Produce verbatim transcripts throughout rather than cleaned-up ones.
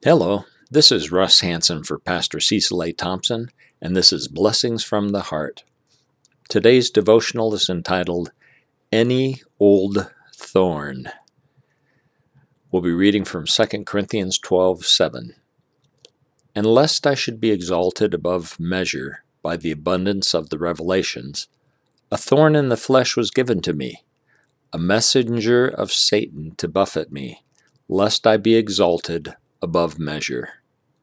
Hello, this is Russ Hanson for Pastor Cecil A. Thompson, and this is Blessings from the Heart. Today's devotional is entitled, Any Old Thorn. We'll be reading from Second Corinthians twelve seven. And lest I should be exalted above measure by the abundance of the revelations, a thorn in the flesh was given to me, a messenger of Satan to buffet me, lest I be exalted above measure.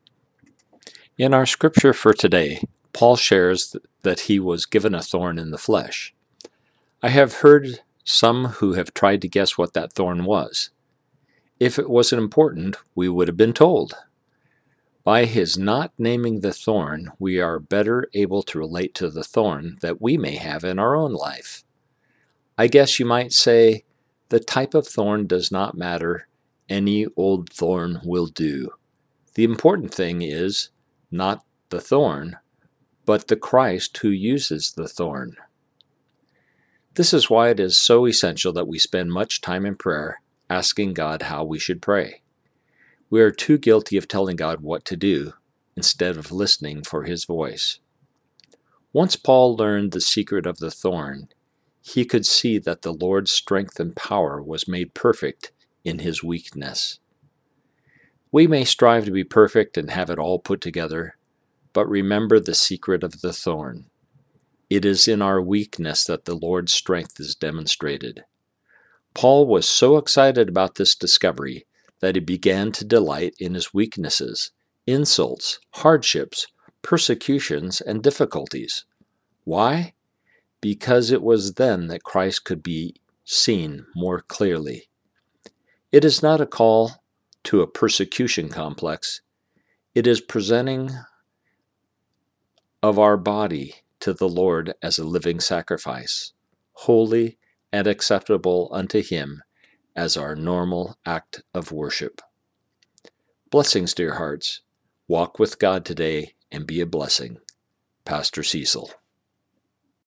In our scripture for today, Paul shares that he was given a thorn in the flesh. I have heard some who have tried to guess what that thorn was. If it wasn't important, we would have been told. By his not naming the thorn, we are better able to relate to the thorn that we may have in our own life. I guess you might say, the type of thorn does not matter. Any old thorn will do. The important thing is not the thorn, but the Christ who uses the thorn. This is why it is so essential that we spend much time in prayer asking God how we should pray. We are too guilty of telling God what to do instead of listening for His voice. Once Paul learned the secret of the thorn, he could see that the Lord's strength and power was made perfect in His weakness. We may strive to be perfect and have it all put together, but remember the secret of the thorn. It is in our weakness that the Lord's strength is demonstrated. Paul was so excited about this discovery that he began to delight in his weaknesses, insults, hardships, persecutions, and difficulties. Why? Because it was then that Christ could be seen more clearly. It is not a call to a persecution complex. It is presenting of our body to the Lord as a living sacrifice, holy and acceptable unto Him as our normal act of worship. Blessings, dear hearts. Walk with God today and be a blessing. Pastor Cecil.